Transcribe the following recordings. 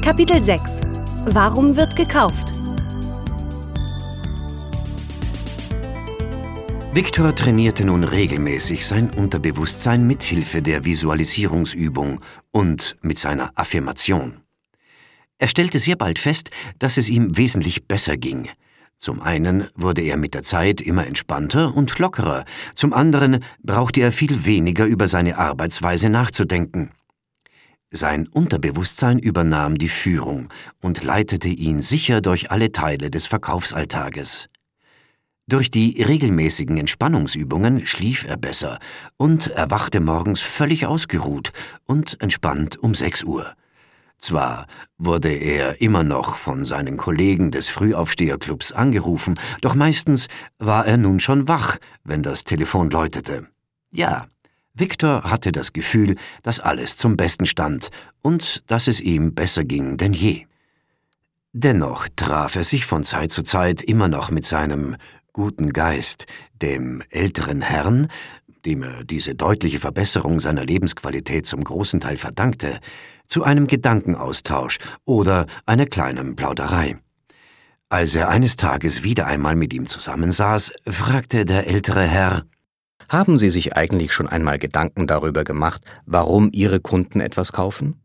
Kapitel 6 – Warum wird gekauft? Viktor trainierte nun regelmäßig sein Unterbewusstsein mit Hilfe der Visualisierungsübung und mit seiner Affirmation. Er stellte sehr bald fest, dass es ihm wesentlich besser ging. Zum einen wurde er mit der Zeit immer entspannter und lockerer, zum anderen brauchte er viel weniger über seine Arbeitsweise nachzudenken. Sein Unterbewusstsein übernahm die Führung und leitete ihn sicher durch alle Teile des Verkaufsalltages. Durch die regelmäßigen Entspannungsübungen schlief er besser und erwachte morgens völlig ausgeruht und entspannt um 6 Uhr. Zwar wurde er immer noch von seinen Kollegen des Frühaufsteherclubs angerufen, doch meistens war er nun schon wach, wenn das Telefon läutete. Ja, Viktor hatte das Gefühl, dass alles zum Besten stand und dass es ihm besser ging denn je. Dennoch traf er sich von Zeit zu Zeit immer noch mit seinem guten Geist, dem älteren Herrn, dem er diese deutliche Verbesserung seiner Lebensqualität zum großen Teil verdankte, zu einem Gedankenaustausch oder einer kleinen Plauderei. Als er eines Tages wieder einmal mit ihm zusammensaß, fragte der ältere Herr: Haben Sie sich eigentlich schon einmal Gedanken darüber gemacht, warum Ihre Kunden etwas kaufen?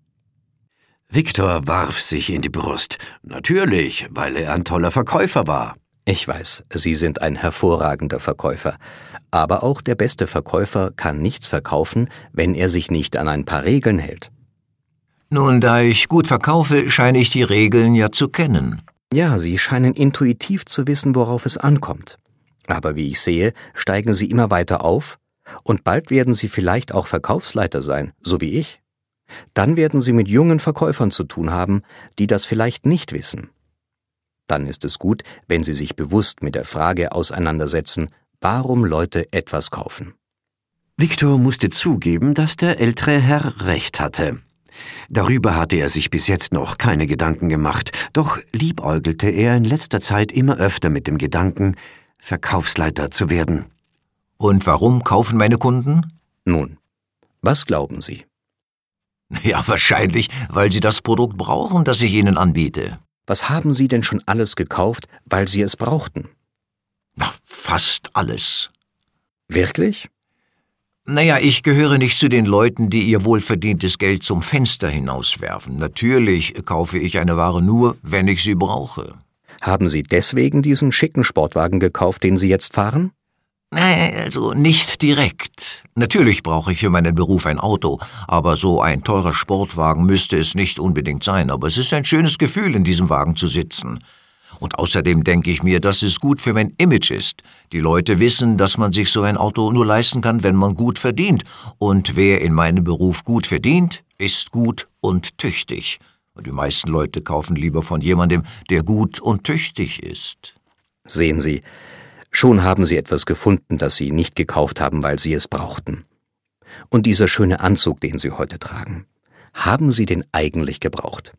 Viktor warf sich in die Brust. Natürlich, weil er ein toller Verkäufer war. Ich weiß, Sie sind ein hervorragender Verkäufer. Aber auch der beste Verkäufer kann nichts verkaufen, wenn er sich nicht an ein paar Regeln hält. Nun, da ich gut verkaufe, scheine ich die Regeln ja zu kennen. Ja, Sie scheinen intuitiv zu wissen, worauf es ankommt. Aber wie ich sehe, steigen Sie immer weiter auf und bald werden Sie vielleicht auch Verkaufsleiter sein, so wie ich. Dann werden Sie mit jungen Verkäufern zu tun haben, die das vielleicht nicht wissen. Dann ist es gut, wenn Sie sich bewusst mit der Frage auseinandersetzen, warum Leute etwas kaufen. Viktor musste zugeben, dass der ältere Herr recht hatte. Darüber hatte er sich bis jetzt noch keine Gedanken gemacht, doch liebäugelte er in letzter Zeit immer öfter mit dem Gedanken, Verkaufsleiter zu werden. Und warum kaufen meine Kunden? Nun, was glauben Sie? Ja, wahrscheinlich, weil sie das Produkt brauchen, das ich ihnen anbiete. Was haben Sie denn schon alles gekauft, weil Sie es brauchten? Na, fast alles. Wirklich? Naja, ich gehöre nicht zu den Leuten, die ihr wohlverdientes Geld zum Fenster hinauswerfen. Natürlich kaufe ich eine Ware nur, wenn ich sie brauche. Haben Sie deswegen diesen schicken Sportwagen gekauft, den Sie jetzt fahren? Nein, also nicht direkt. Natürlich brauche ich für meinen Beruf ein Auto, aber so ein teurer Sportwagen müsste es nicht unbedingt sein. Aber es ist ein schönes Gefühl, in diesem Wagen zu sitzen. Und außerdem denke ich mir, dass es gut für mein Image ist. Die Leute wissen, dass man sich so ein Auto nur leisten kann, wenn man gut verdient. Und wer in meinem Beruf gut verdient, ist gut und tüchtig. Und die meisten Leute kaufen lieber von jemandem, der gut und tüchtig ist. Sehen Sie, schon haben Sie etwas gefunden, das Sie nicht gekauft haben, weil Sie es brauchten. Und dieser schöne Anzug, den Sie heute tragen, haben Sie den eigentlich gebraucht?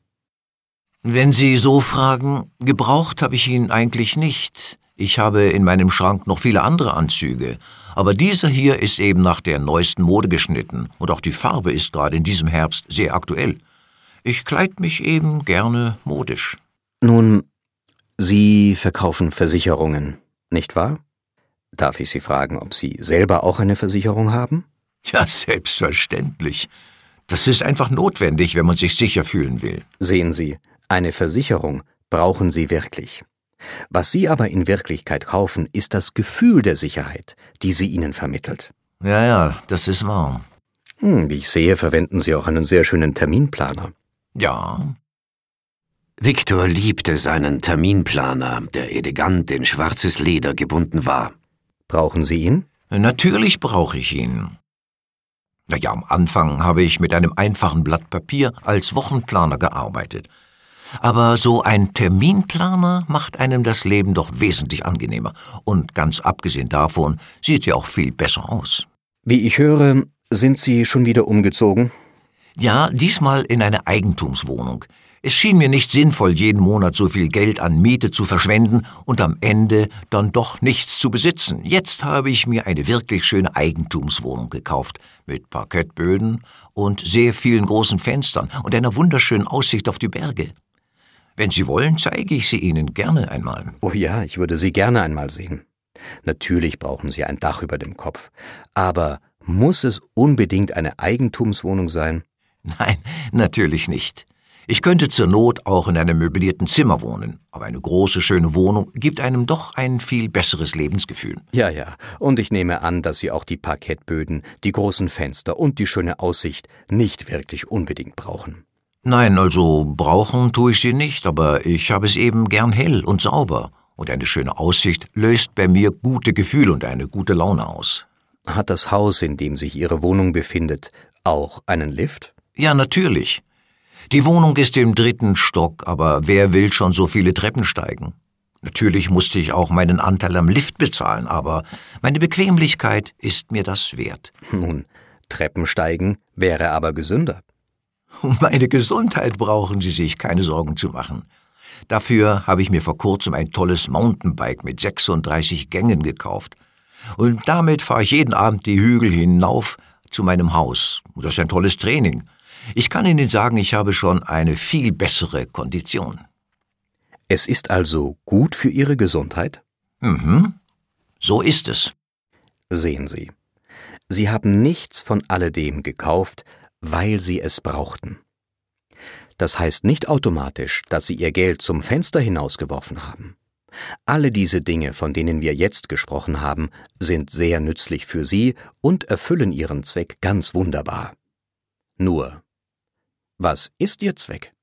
Wenn Sie so fragen, gebraucht habe ich ihn eigentlich nicht. Ich habe in meinem Schrank noch viele andere Anzüge. Aber dieser hier ist eben nach der neuesten Mode geschnitten. Und auch die Farbe ist gerade in diesem Herbst sehr aktuell. Ich kleide mich eben gerne modisch. Nun, Sie verkaufen Versicherungen, nicht wahr? Darf ich Sie fragen, ob Sie selber auch eine Versicherung haben? Ja, selbstverständlich. Das ist einfach notwendig, wenn man sich sicher fühlen will. Sehen Sie, eine Versicherung brauchen Sie wirklich. Was Sie aber in Wirklichkeit kaufen, ist das Gefühl der Sicherheit, die sie Ihnen vermittelt. Ja, das ist wahr. Wie ich sehe, verwenden Sie auch einen sehr schönen Terminplaner. Ja. Viktor liebte seinen Terminplaner, der elegant in schwarzes Leder gebunden war. Brauchen Sie ihn? Natürlich brauche ich ihn. Naja, am Anfang habe ich mit einem einfachen Blatt Papier als Wochenplaner gearbeitet. Aber so ein Terminplaner macht einem das Leben doch wesentlich angenehmer. Und ganz abgesehen davon sieht er auch viel besser aus. Wie ich höre, sind Sie schon wieder umgezogen? Ja, diesmal in eine Eigentumswohnung. Es schien mir nicht sinnvoll, jeden Monat so viel Geld an Miete zu verschwenden und am Ende dann doch nichts zu besitzen. Jetzt habe ich mir eine wirklich schöne Eigentumswohnung gekauft, mit Parkettböden und sehr vielen großen Fenstern und einer wunderschönen Aussicht auf die Berge. Wenn Sie wollen, zeige ich sie Ihnen gerne einmal. Oh ja, ich würde sie gerne einmal sehen. Natürlich brauchen Sie ein Dach über dem Kopf. Aber muss es unbedingt eine Eigentumswohnung sein? Nein, natürlich nicht. Ich könnte zur Not auch in einem möblierten Zimmer wohnen, aber eine große, schöne Wohnung gibt einem doch ein viel besseres Lebensgefühl. Ja, und ich nehme an, dass Sie auch die Parkettböden, die großen Fenster und die schöne Aussicht nicht wirklich unbedingt brauchen. Nein, also brauchen tue ich sie nicht, aber ich habe es eben gern hell und sauber. Und eine schöne Aussicht löst bei mir gute Gefühle und eine gute Laune aus. Hat das Haus, in dem sich Ihre Wohnung befindet, auch einen Lift? Ja, natürlich. Die Wohnung ist im 3. Stock, aber wer will schon so viele Treppen steigen? Natürlich musste ich auch meinen Anteil am Lift bezahlen, aber meine Bequemlichkeit ist mir das wert. Nun, Treppensteigen wäre aber gesünder. Um meine Gesundheit brauchen Sie sich keine Sorgen zu machen. Dafür habe ich mir vor kurzem ein tolles Mountainbike mit 36 Gängen gekauft. Und damit fahre ich jeden Abend die Hügel hinauf zu meinem Haus. Das ist ein tolles Training. Ich kann Ihnen sagen, ich habe schon eine viel bessere Kondition. Es ist also gut für Ihre Gesundheit? So ist es. Sehen Sie, Sie haben nichts von alledem gekauft, weil Sie es brauchten. Das heißt nicht automatisch, dass Sie Ihr Geld zum Fenster hinausgeworfen haben. Alle diese Dinge, von denen wir jetzt gesprochen haben, sind sehr nützlich für Sie und erfüllen Ihren Zweck ganz wunderbar. Nur, was ist Ihr Zweck?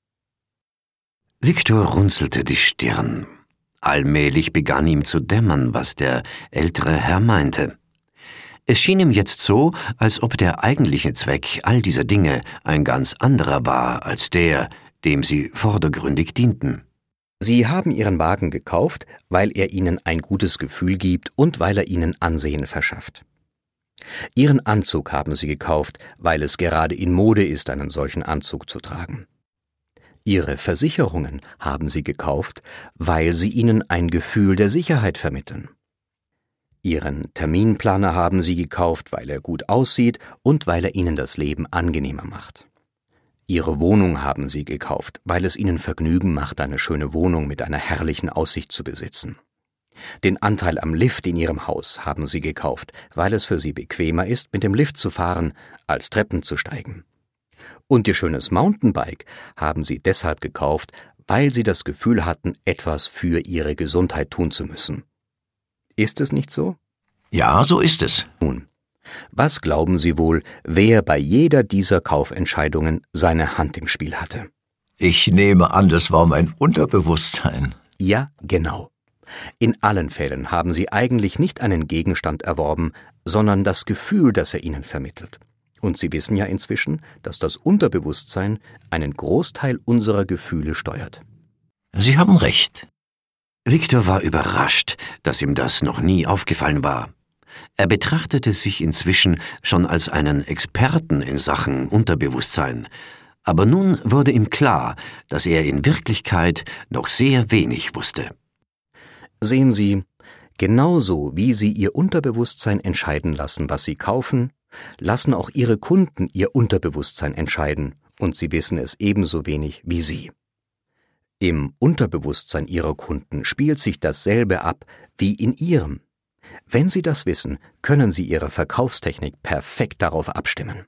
Viktor runzelte die Stirn. Allmählich begann ihm zu dämmern, was der ältere Herr meinte. Es schien ihm jetzt so, als ob der eigentliche Zweck all dieser Dinge ein ganz anderer war als der, dem sie vordergründig dienten. Sie haben Ihren Wagen gekauft, weil er Ihnen ein gutes Gefühl gibt und weil er Ihnen Ansehen verschafft. Ihren Anzug haben Sie gekauft, weil es gerade in Mode ist, einen solchen Anzug zu tragen. Ihre Versicherungen haben Sie gekauft, weil sie Ihnen ein Gefühl der Sicherheit vermitteln. Ihren Terminplaner haben Sie gekauft, weil er gut aussieht und weil er Ihnen das Leben angenehmer macht. Ihre Wohnung haben Sie gekauft, weil es Ihnen Vergnügen macht, eine schöne Wohnung mit einer herrlichen Aussicht zu besitzen. Den Anteil am Lift in Ihrem Haus haben Sie gekauft, weil es für Sie bequemer ist, mit dem Lift zu fahren, als Treppen zu steigen. Und Ihr schönes Mountainbike haben Sie deshalb gekauft, weil Sie das Gefühl hatten, etwas für Ihre Gesundheit tun zu müssen. Ist es nicht so? Ja, so ist es. Nun, was glauben Sie wohl, wer bei jeder dieser Kaufentscheidungen seine Hand im Spiel hatte? Ich nehme an, das war mein Unterbewusstsein. Ja, genau. In allen Fällen haben Sie eigentlich nicht einen Gegenstand erworben, sondern das Gefühl, das er Ihnen vermittelt. Und Sie wissen ja inzwischen, dass das Unterbewusstsein einen Großteil unserer Gefühle steuert. Sie haben recht. Viktor war überrascht, dass ihm das noch nie aufgefallen war. Er betrachtete sich inzwischen schon als einen Experten in Sachen Unterbewusstsein. Aber nun wurde ihm klar, dass er in Wirklichkeit noch sehr wenig wusste. Sehen Sie, genauso wie Sie Ihr Unterbewusstsein entscheiden lassen, was Sie kaufen, lassen auch Ihre Kunden Ihr Unterbewusstsein entscheiden, und Sie wissen es ebenso wenig wie Sie. Im Unterbewusstsein Ihrer Kunden spielt sich dasselbe ab wie in Ihrem. Wenn Sie das wissen, können Sie Ihre Verkaufstechnik perfekt darauf abstimmen.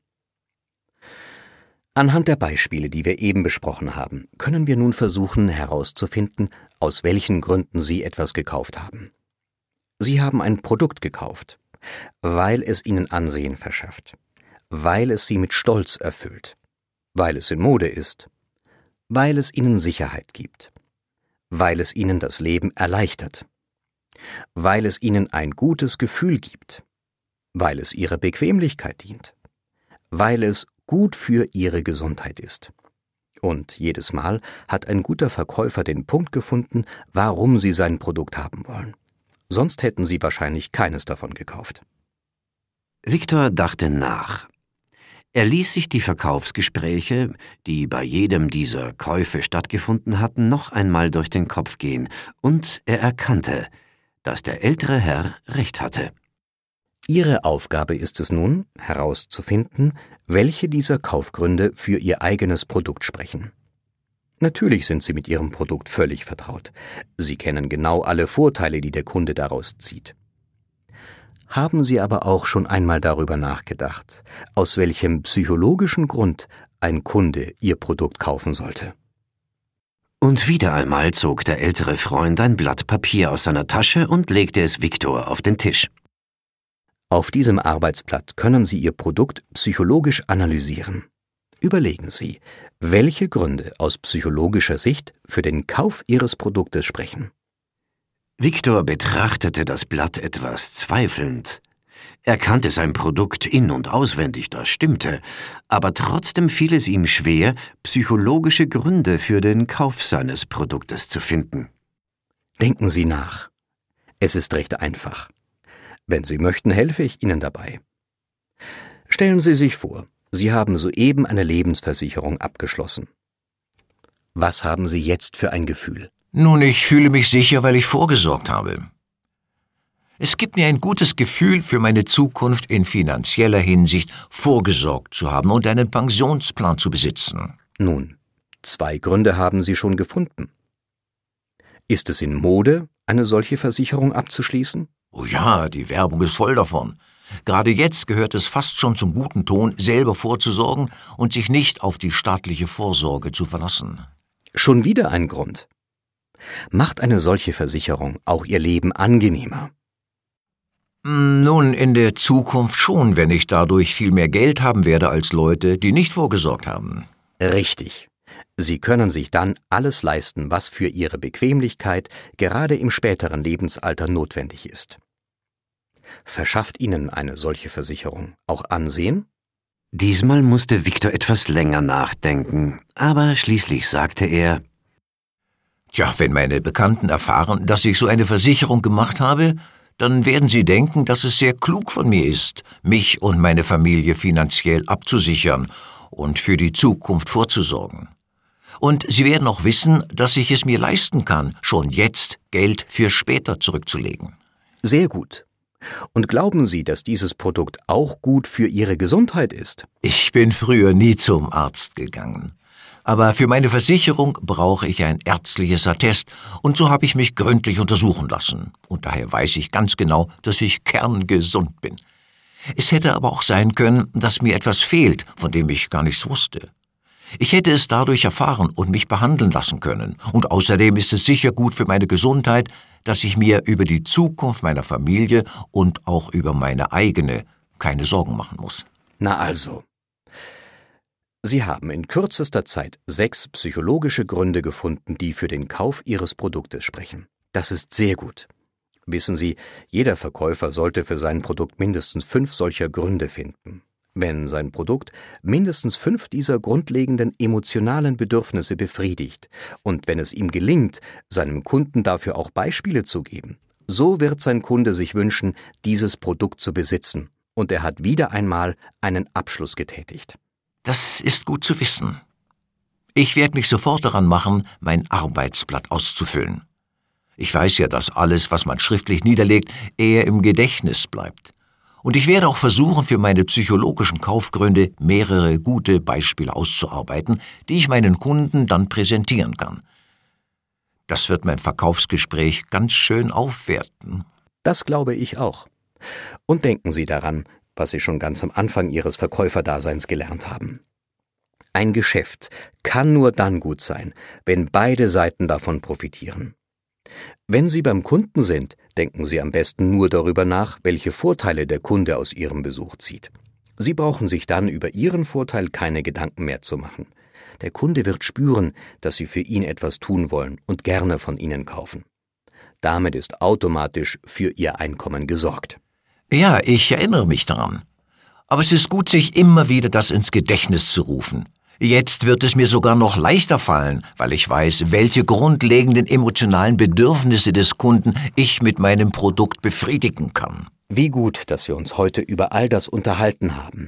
Anhand der Beispiele, die wir eben besprochen haben, können wir nun versuchen herauszufinden, aus welchen Gründen Sie etwas gekauft haben. Sie haben ein Produkt gekauft, weil es Ihnen Ansehen verschafft, weil es Sie mit Stolz erfüllt, weil es in Mode ist, weil es Ihnen Sicherheit gibt, weil es Ihnen das Leben erleichtert, weil es Ihnen ein gutes Gefühl gibt, weil es Ihrer Bequemlichkeit dient, weil es gut für Ihre Gesundheit ist. Und jedes Mal hat ein guter Verkäufer den Punkt gefunden, warum Sie sein Produkt haben wollen. Sonst hätten Sie wahrscheinlich keines davon gekauft. Viktor dachte nach. Er ließ sich die Verkaufsgespräche, die bei jedem dieser Käufe stattgefunden hatten, noch einmal durch den Kopf gehen, und er erkannte, dass der ältere Herr recht hatte. Ihre Aufgabe ist es nun, herauszufinden, welche dieser Kaufgründe für Ihr eigenes Produkt sprechen. Natürlich sind Sie mit Ihrem Produkt völlig vertraut. Sie kennen genau alle Vorteile, die der Kunde daraus zieht. Haben Sie aber auch schon einmal darüber nachgedacht, aus welchem psychologischen Grund ein Kunde Ihr Produkt kaufen sollte? Und wieder einmal zog der ältere Freund ein Blatt Papier aus seiner Tasche und legte es Viktor auf den Tisch. Auf diesem Arbeitsblatt können Sie Ihr Produkt psychologisch analysieren. Überlegen Sie, welche Gründe aus psychologischer Sicht für den Kauf Ihres Produktes sprechen. Viktor betrachtete das Blatt etwas zweifelnd. Er kannte sein Produkt in- und auswendig, das stimmte, aber trotzdem fiel es ihm schwer, psychologische Gründe für den Kauf seines Produktes zu finden. Denken Sie nach. Es ist recht einfach. Wenn Sie möchten, helfe ich Ihnen dabei. Stellen Sie sich vor, Sie haben soeben eine Lebensversicherung abgeschlossen. Was haben Sie jetzt für ein Gefühl? Nun, ich fühle mich sicher, weil ich vorgesorgt habe. Es gibt mir ein gutes Gefühl, für meine Zukunft in finanzieller Hinsicht vorgesorgt zu haben und einen Pensionsplan zu besitzen. Nun, 2 Gründe haben Sie schon gefunden. Ist es in Mode, eine solche Versicherung abzuschließen? Oh ja, die Werbung ist voll davon. Gerade jetzt gehört es fast schon zum guten Ton, selber vorzusorgen und sich nicht auf die staatliche Vorsorge zu verlassen. Schon wieder ein Grund. Macht eine solche Versicherung auch Ihr Leben angenehmer? Nun, in der Zukunft schon, wenn ich dadurch viel mehr Geld haben werde als Leute, die nicht vorgesorgt haben. Richtig. Sie können sich dann alles leisten, was für Ihre Bequemlichkeit gerade im späteren Lebensalter notwendig ist. Verschafft Ihnen eine solche Versicherung auch Ansehen? Diesmal musste Viktor etwas länger nachdenken, aber schließlich sagte er: Tja, wenn meine Bekannten erfahren, dass ich so eine Versicherung gemacht habe, dann werden sie denken, dass es sehr klug von mir ist, mich und meine Familie finanziell abzusichern und für die Zukunft vorzusorgen. Und sie werden auch wissen, dass ich es mir leisten kann, schon jetzt Geld für später zurückzulegen. Sehr gut. Und glauben Sie, dass dieses Produkt auch gut für Ihre Gesundheit ist? Ich bin früher nie zum Arzt gegangen. Aber für meine Versicherung brauche ich ein ärztliches Attest, und so habe ich mich gründlich untersuchen lassen. Und daher weiß ich ganz genau, dass ich kerngesund bin. Es hätte aber auch sein können, dass mir etwas fehlt, von dem ich gar nichts wusste. Ich hätte es dadurch erfahren und mich behandeln lassen können. Und außerdem ist es sicher gut für meine Gesundheit, dass ich mir über die Zukunft meiner Familie und auch über meine eigene keine Sorgen machen muss. Na also. Sie haben in kürzester Zeit 6 psychologische Gründe gefunden, die für den Kauf Ihres Produktes sprechen. Das ist sehr gut. Wissen Sie, jeder Verkäufer sollte für sein Produkt mindestens 5 solcher Gründe finden. Wenn sein Produkt mindestens 5 dieser grundlegenden emotionalen Bedürfnisse befriedigt und wenn es ihm gelingt, seinem Kunden dafür auch Beispiele zu geben, so wird sein Kunde sich wünschen, dieses Produkt zu besitzen, und er hat wieder einmal einen Abschluss getätigt. Das ist gut zu wissen. Ich werde mich sofort daran machen, mein Arbeitsblatt auszufüllen. Ich weiß ja, dass alles, was man schriftlich niederlegt, eher im Gedächtnis bleibt. Und ich werde auch versuchen, für meine psychologischen Kaufgründe mehrere gute Beispiele auszuarbeiten, die ich meinen Kunden dann präsentieren kann. Das wird mein Verkaufsgespräch ganz schön aufwerten. Das glaube ich auch. Und denken Sie daran, was Sie schon ganz am Anfang Ihres Verkäuferdaseins gelernt haben. Ein Geschäft kann nur dann gut sein, wenn beide Seiten davon profitieren. Wenn Sie beim Kunden sind, denken Sie am besten nur darüber nach, welche Vorteile der Kunde aus Ihrem Besuch zieht. Sie brauchen sich dann über Ihren Vorteil keine Gedanken mehr zu machen. Der Kunde wird spüren, dass Sie für ihn etwas tun wollen und gerne von Ihnen kaufen. Damit ist automatisch für Ihr Einkommen gesorgt. Ja, ich erinnere mich daran. Aber es ist gut, sich immer wieder das ins Gedächtnis zu rufen. Jetzt wird es mir sogar noch leichter fallen, weil ich weiß, welche grundlegenden emotionalen Bedürfnisse des Kunden ich mit meinem Produkt befriedigen kann. Wie gut, dass wir uns heute über all das unterhalten haben.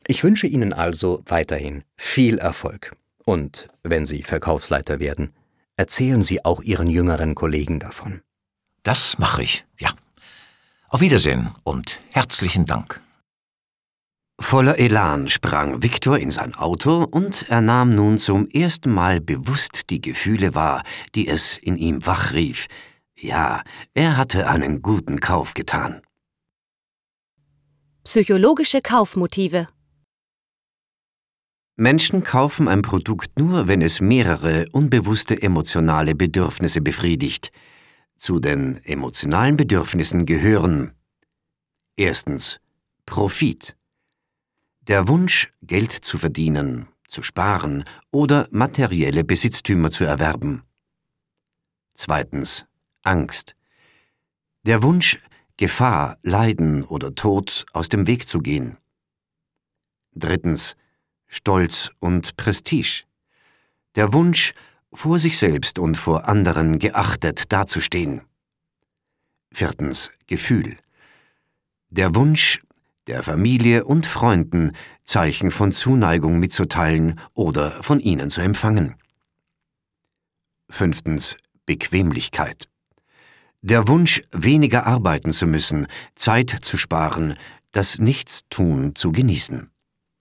Ich wünsche Ihnen also weiterhin viel Erfolg. Und wenn Sie Verkaufsleiter werden, erzählen Sie auch Ihren jüngeren Kollegen davon. Das mache ich, ja. Auf Wiedersehen und herzlichen Dank. Voller Elan sprang Viktor in sein Auto und er nahm nun zum ersten Mal bewusst die Gefühle wahr, die es in ihm wachrief. Ja, er hatte einen guten Kauf getan. Psychologische Kaufmotive. Menschen kaufen ein Produkt nur, wenn es mehrere unbewusste emotionale Bedürfnisse befriedigt. Zu den emotionalen Bedürfnissen gehören: Erstens Profit. Der Wunsch, Geld zu verdienen, zu sparen oder materielle Besitztümer zu erwerben. Zweitens Angst. Der Wunsch, Gefahr, Leiden oder Tod aus dem Weg zu gehen. Drittens Stolz und Prestige. Der Wunsch, vor sich selbst und vor anderen geachtet dazustehen. Viertens Gefühl. Der Wunsch, der Familie und Freunden Zeichen von Zuneigung mitzuteilen oder von ihnen zu empfangen. Fünftens Bequemlichkeit. Der Wunsch, weniger arbeiten zu müssen, Zeit zu sparen, das Nichtstun zu genießen.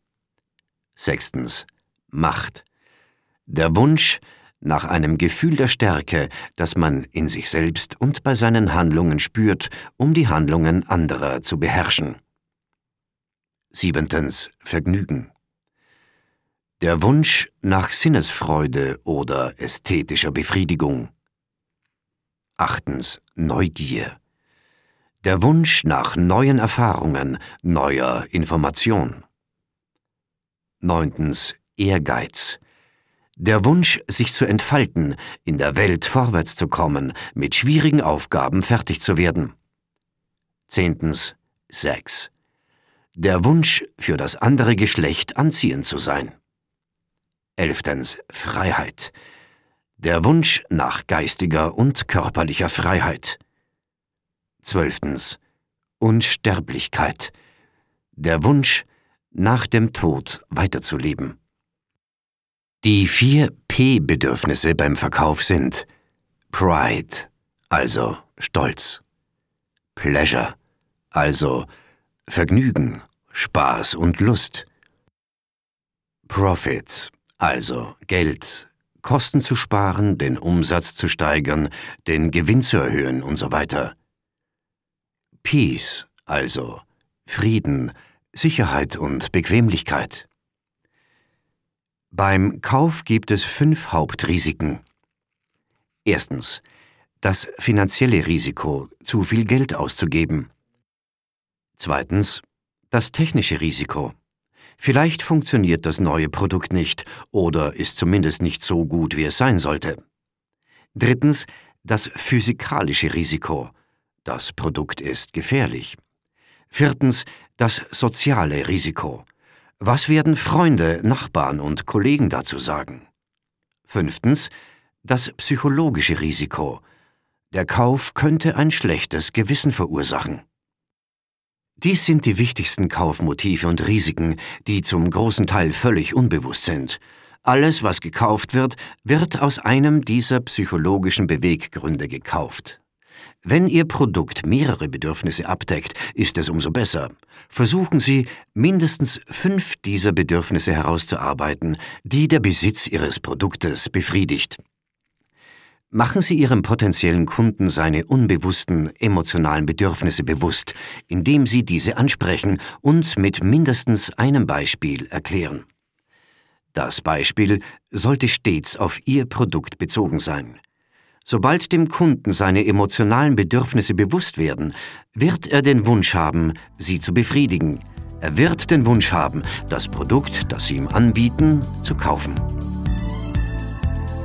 Sechstens Macht. Der Wunsch nach einem Gefühl der Stärke, das man in sich selbst und bei seinen Handlungen spürt, um die Handlungen anderer zu beherrschen. Siebentens Vergnügen. Der Wunsch nach Sinnesfreude oder ästhetischer Befriedigung. Achtens Neugier. Der Wunsch nach neuen Erfahrungen, neuer Information. Neuntens Ehrgeiz. Der Wunsch, sich zu entfalten, in der Welt vorwärts zu kommen, mit schwierigen Aufgaben fertig zu werden. Zehntens Sex. Der Wunsch, für das andere Geschlecht anziehend zu sein. Elftens Freiheit. Der Wunsch nach geistiger und körperlicher Freiheit. Zwölftens Unsterblichkeit. Der Wunsch, nach dem Tod weiterzuleben. Die 4 P-Bedürfnisse beim Verkauf sind Pride, also Stolz, Pleasure, also Vergnügen, Spaß und Lust, Profit, also Geld, Kosten zu sparen, den Umsatz zu steigern, den Gewinn zu erhöhen und so weiter, Peace, also Frieden, Sicherheit und Bequemlichkeit. Beim Kauf gibt es 5 Hauptrisiken. Erstens das finanzielle Risiko, zu viel Geld auszugeben. Zweitens das technische Risiko. Vielleicht funktioniert das neue Produkt nicht oder ist zumindest nicht so gut, wie es sein sollte. Drittens das physikalische Risiko. Das Produkt ist gefährlich. Viertens das soziale Risiko. Was werden Freunde, Nachbarn und Kollegen dazu sagen? Fünftens das psychologische Risiko. Der Kauf könnte ein schlechtes Gewissen verursachen. Dies sind die wichtigsten Kaufmotive und Risiken, die zum großen Teil völlig unbewusst sind. Alles, was gekauft wird, wird aus einem dieser psychologischen Beweggründe gekauft. Wenn Ihr Produkt mehrere Bedürfnisse abdeckt, ist es umso besser. Versuchen Sie, mindestens 5 dieser Bedürfnisse herauszuarbeiten, die der Besitz Ihres Produktes befriedigt. Machen Sie Ihrem potenziellen Kunden seine unbewussten emotionalen Bedürfnisse bewusst, indem Sie diese ansprechen und mit mindestens einem Beispiel erklären. Das Beispiel sollte stets auf Ihr Produkt bezogen sein. Sobald dem Kunden seine emotionalen Bedürfnisse bewusst werden, wird er den Wunsch haben, sie zu befriedigen. Er wird den Wunsch haben, das Produkt, das Sie ihm anbieten, zu kaufen.